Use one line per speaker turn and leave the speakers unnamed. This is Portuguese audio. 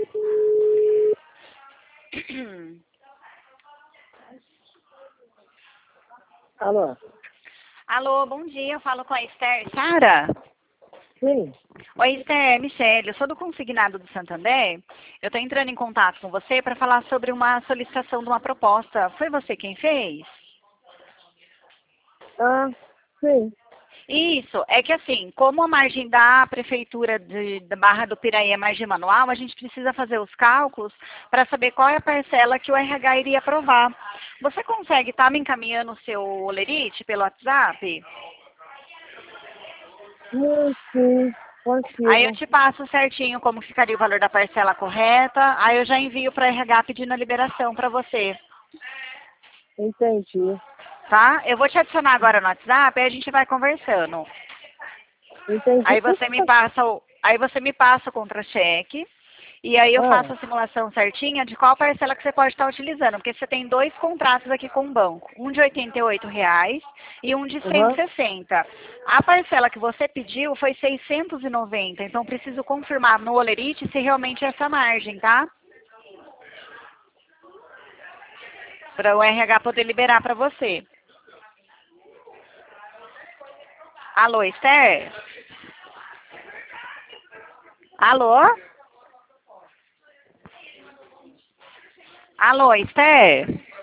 Alô?
Alô, bom dia. Eu falo com a Esther. Sara?
Sim.
Oi, Esther, Michele. Eu sou do Consignado do Santander. Eu estou entrando em contato com você para falar sobre uma solicitação de uma proposta. Foi você quem fez?
Ah, sim.
Isso, é que assim, como a margem da Prefeitura da Barra do Piraí é margem manual, a gente precisa fazer os cálculos para saber qual é a parcela que o RH iria aprovar. Você consegue estar me encaminhando o seu olerite pelo WhatsApp?
Sim,
Aí eu
consigo.
te passo certinho como ficaria o valor da parcela correta, aí eu já envio para o RH pedindo a liberação para você,
Entendi.
tá? Eu vou te adicionar agora no WhatsApp, aí a gente vai conversando.
Entendi.
Aí você me passa o contra-cheque e aí eu faço
Ah,
a simulação certinha de qual parcela que você pode estar utilizando, porque você tem dois contratos aqui com o banco, um de R$ 88 e um de
aham.
160. A parcela que você pediu foi 690, então preciso confirmar no Olerite se realmente é essa margem, tá? Para o RH poder liberar para você. Alô, Esther? Alô? Alô, Esther?